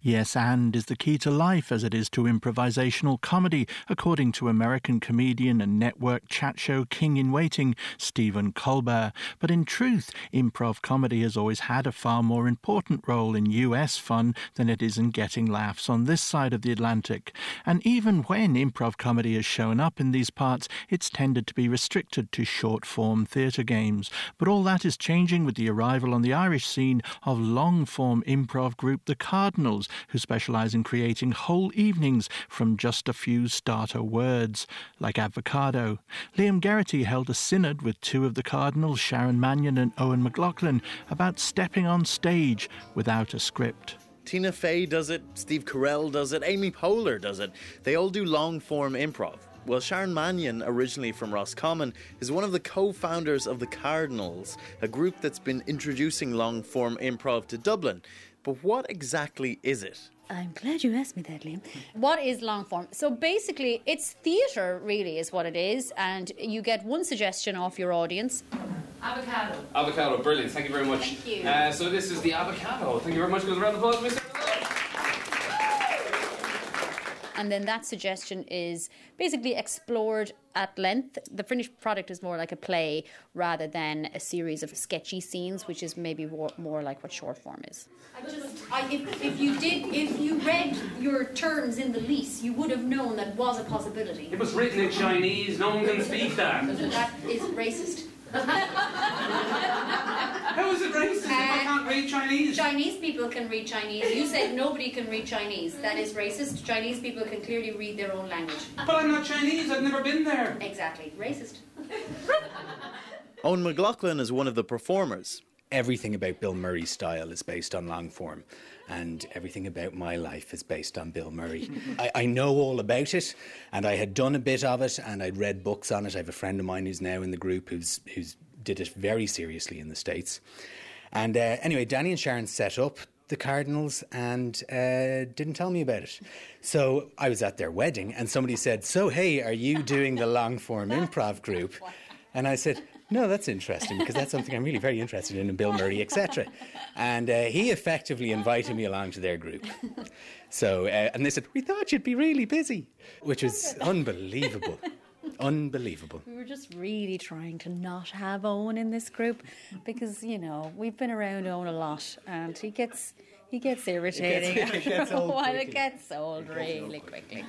Yes, and is the key to life as it is to improvisational comedy, according to American comedian and network chat show king-in-waiting Stephen Colbert. But in truth, improv comedy has always had a far more important role in US fun than it is in getting laughs on this side of the Atlantic. And even when improv comedy has shown up in these parts, it's tended to be restricted to short-form theatre games. But all that is changing with the arrival on the Irish scene of long-form improv group The Cardinals, who specialise in creating whole evenings from just a few starter words, like avocado. Liam Geraghty held a synod with two of the Cardinals, Sharon Mannion and Owen McLaughlin, about stepping on stage without a script. Tina Fey does it, Steve Carell does it, Amy Poehler does it. They all do long-form improv. Well, Sharon Mannion, originally from Roscommon, is one of the co-founders of the Cardinals, a group that's been introducing long-form improv to Dublin. But what exactly is it? I'm glad you asked me that, Liam. What is long form? So basically, it's theatre, really, is what it is, and you get one suggestion off your audience. Avocado. Avocado, brilliant. Thank you very much. Thank you. So this is the avocado. Thank you very much. Goes around the applause, Mr. And then that suggestion is basically explored at length. The finished product is more like a play rather than a series of sketchy scenes, which is maybe more like what short form is. If you read your terms in the lease, you would have known that was a possibility. It was written in Chinese. No one can speak that. That is racist. How is it racist if I can't read Chinese? Chinese people can read Chinese. You said nobody can read Chinese. That is racist. Chinese people can clearly read their own language. But I'm not Chinese. I've never been there. Exactly. Racist. Owen McLaughlin is one of the performers. Everything about Bill Murray's style is based on long form, and everything about my life is based on Bill Murray. I know all about it, and I had done a bit of it, and I'd read books on it. I have a friend of mine who's now in the group who's did it very seriously in the States. And anyway, Danny and Sharon set up the Cardinals and didn't tell me about it. So I was at their wedding, and somebody said, "So, hey, are you doing the long form improv group?" And I said, "No, that's interesting, because that's something I'm really very interested in Bill Murray, etc." And he effectively invited me along to their group. So, and they said, "We thought you'd be really busy," which was unbelievable. Unbelievable. We were just really trying to not have Owen in this group because, you know, we've been around Owen a lot and he gets irritating. It gets old While quickly. it gets old really quickly.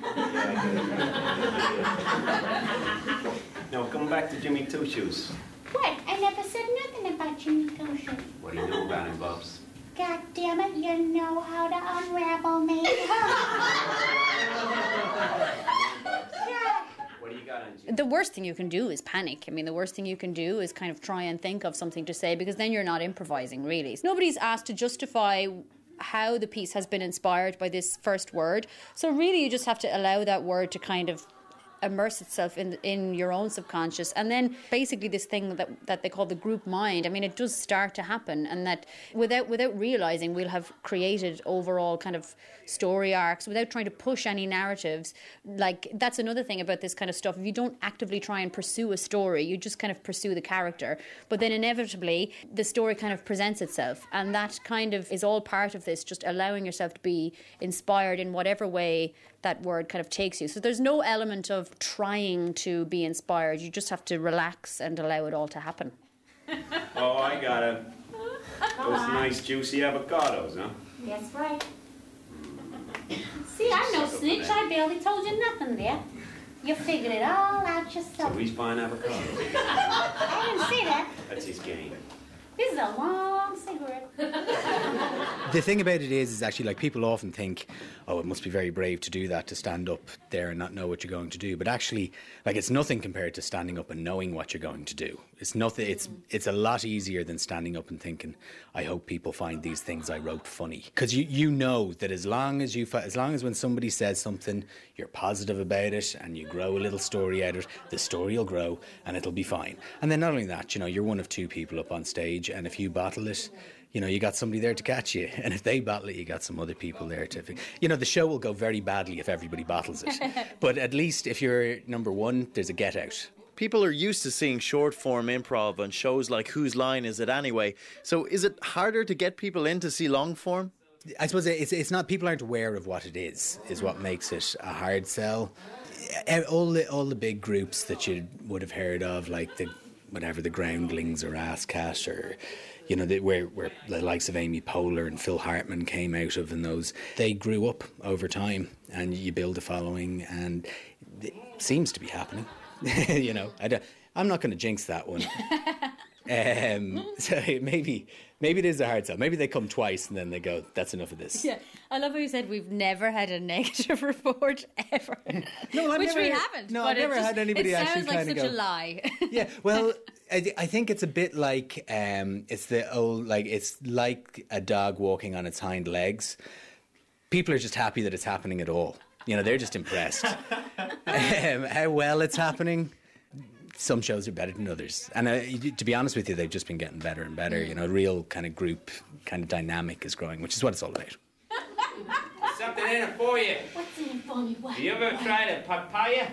Now, come back to Jimmy Two Shoes. What? I never said nothing about Jimmy Two Shoes. What do you know about him, Bubs? God damn it, you know how to unravel me. What do you got on Jimmy? The worst thing you can do is panic. I mean, the worst thing you can do is kind of try and think of something to say, because then you're not improvising, really. Nobody's asked to justify how the piece has been inspired by this first word. So really you just have to allow that word to kind of immerse itself in your own subconscious, and then basically this thing that they call the group mind. I mean, it does start to happen, and that without realising, we'll have created overall kind of story arcs without trying to push any narratives. Like, that's another thing about this kind of stuff. If you don't actively try and pursue a story, you just kind of pursue the character, but then inevitably the story kind of presents itself, and that kind of is all part of this, just allowing yourself to be inspired in whatever way that word kind of takes you. So there's no element of trying to be inspired. You just have to relax and allow it all to happen. Oh, I got it. Those nice juicy avocados, huh? That's right. See, I'm no snitch. I barely told you nothing there. You figured it all out So yourself. he's buying avocados. I didn't say that. That's his game. This is a long cigarette. The thing about it is actually, like, people often think, oh, it must be very brave to do that, to stand up there and not know what you're going to do. But actually, like, it's nothing compared to standing up and knowing what you're going to do. It's nothing. It's a lot easier than standing up and thinking, I hope people find these things I wrote funny. Because you know that as long as when somebody says something, you're positive about it and you grow a little story out of it, the story will grow and it'll be fine. And then not only that, you know, you're one of two people up on stage, and if you bottle it, you know, you got somebody there to catch you. And if they bottle it, you got some other people there to... You know, the show will go very badly if everybody bottles it. But at least if you're number one, there's a get out. People are used to seeing short-form improv on shows like Whose Line Is It Anyway? So is it harder to get people in to see long-form? I suppose it's not, people aren't aware of what it is what makes it a hard sell. All the big groups that you would have heard of, like the Groundlings or ASCAT, or where the likes of Amy Poehler and Phil Hartman came out of, and those, they grew up over time, and you build a following, and it seems to be happening. I'm not going to jinx that one. So maybe it is a hard sell. Maybe they come twice and then they go, that's enough of this. Yeah, I love how you said we've never had a negative report ever. No, we haven't. No, but I've never had anybody actually kind of go. It sounds like such a lie. Yeah, well, I think it's a bit like it's the old, like, it's like a dog walking on its hind legs. People are just happy that it's happening at all. They're just impressed. How well it's happening. Some shows are better than others, and to be honest with you, they've just been getting better and better. A real kind of group kind of dynamic is growing, which is what it's all about. Something in it for you. What's in it for me? What? You ever tried a papaya?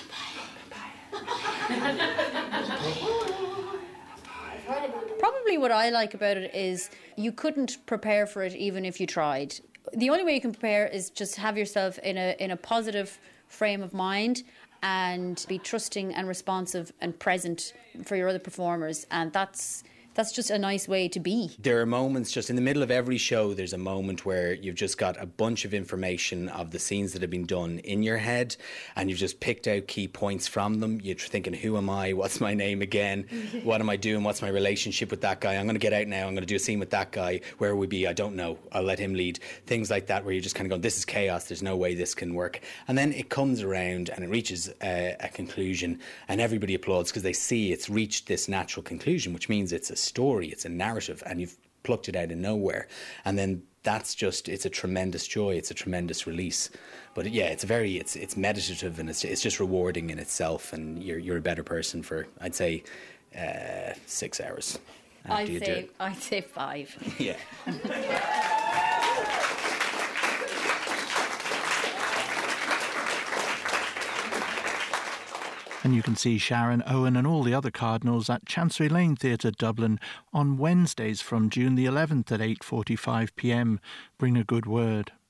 Probably what I like about it is you couldn't prepare for it even if you tried. The only way you can prepare is just have yourself in a positive frame of mind and be trusting and responsive and present for your other performers, and that's just a nice way to be. There are moments just in the middle of every show, there's a moment where you've just got a bunch of information of the scenes that have been done in your head, and you've just picked out key points from them. You're thinking, who am I? What's my name again? What am I doing? What's my relationship with that guy? I'm going to get out now. I'm going to do a scene with that guy. Where will we be? I don't know. I'll let him lead. Things like that, where you're just kind of going, this is chaos. There's no way this can work. And then it comes around and it reaches a conclusion, and everybody applauds because they see it's reached this natural conclusion, which means it's a story, it's a narrative, and you've plucked it out of nowhere. And then it's a tremendous joy, it's a tremendous release. But yeah, it's meditative, and it's just rewarding in itself, and you're a better person for, I'd say, 6 hours. I'd say 5. Yeah. And you can see Sharon, Owen and all the other Cardinals at Chancery Lane Theatre, Dublin, on Wednesdays from June the 11th at 8:45 p.m. Bring a good word.